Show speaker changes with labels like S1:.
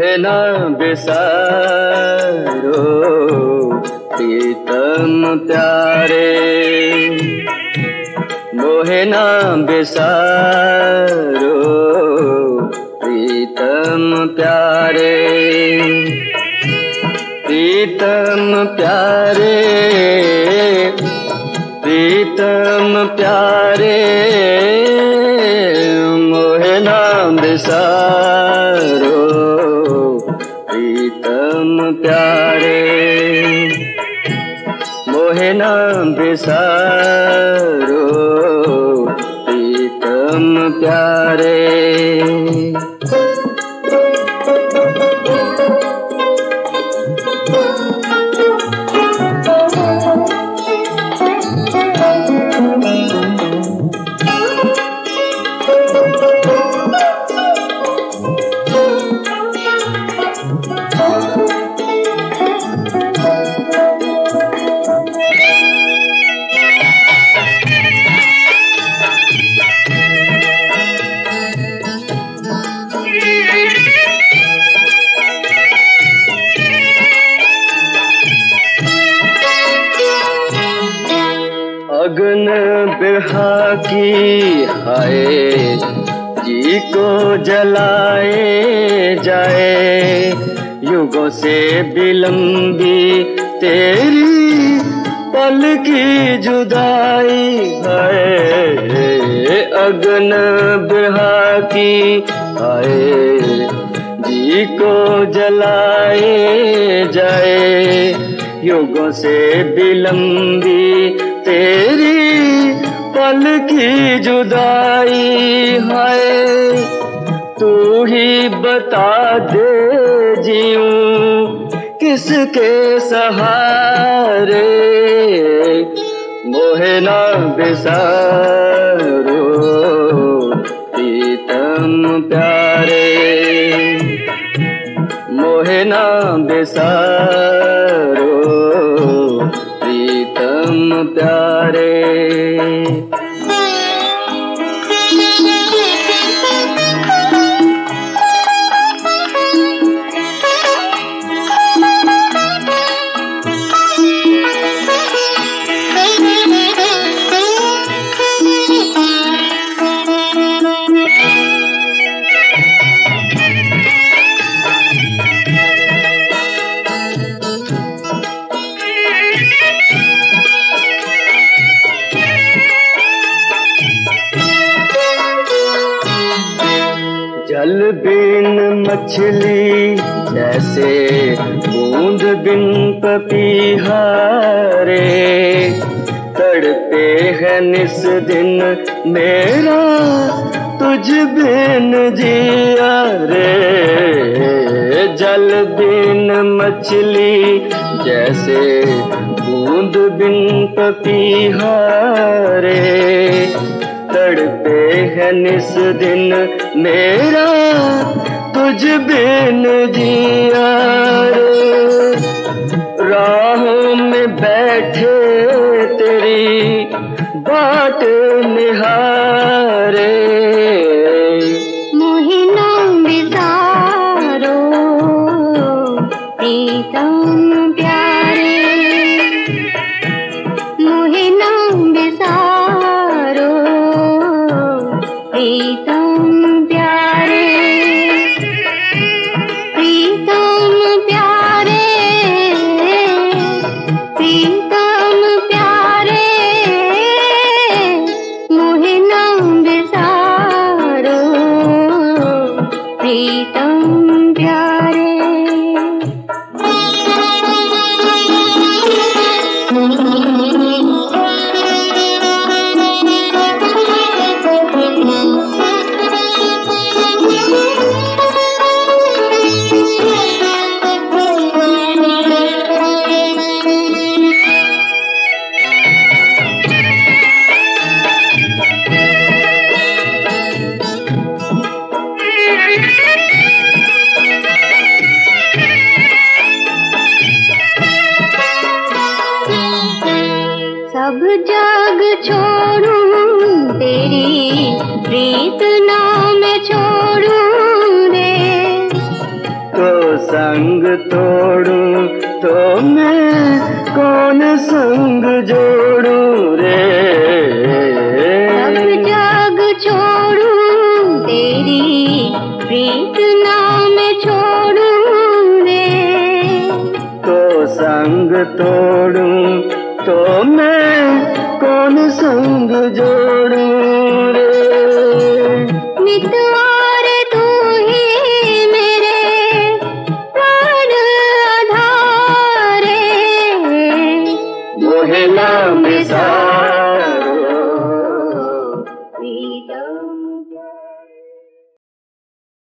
S1: मोहे ना बिसारो प्रीतम प्यारे, मोहे ना बिसारो प्रीतम प्यारे, प्रीतम प्यारे, प्रीतम प्यारे, मोहे ना बिसारो प्रीतम प्यारे, मोहे ना बिसारो प्रीतम प्यारे। अगन बिरहा की हाय जी को जलाए जाए, युगों से विलंबी तेरी पल की जुदाई है। अगन बिरहा की हाय जी को जलाए जाए, युगों से विलंबी तेरी पल की जुदाई है। तू ही बता दे जीऊं किसके सहारे, मोहे ना बिसारो प्रीतम प्यारे, मोहे ना बिसारो प्रीतम प्यारे। जल बिन मछली जैसे बूंद बिन पपीहारे, तड़पे है निस दिन मेरा तुझ बिन जिया रे। जल बिन मछली जैसे बूंद बिन पपीहारे, तड़पे है निस दिन मेरा तुझ बिन जिया रे। राहों में बैठे तेरी बाट निहारे,
S2: मोहे ना बिसारो प्रीतम प्यारे, मोहे ना बिसारो प्रीतम प्यारे, प्रीतम प्यारे, प्रीतम प्यारे, मोहे ना बिसारो प्रीतम प्यारे। सब जग छोड़ूं तेरी प्रीत नाम छोड़ूं रे,
S1: तो संग तोड़ूं तो मैं कौन संग जोड़ूं रे।
S2: सब जग छोड़ूं तेरी प्रीत नाम छोड़ूं रे।
S1: तो संग तोड़ूं तो मैं कौन संग जोड़ूं रे।
S2: मितवार तू ही मेरे प्राण आधारे।
S1: मोहे नाम सारो
S2: प्रीतम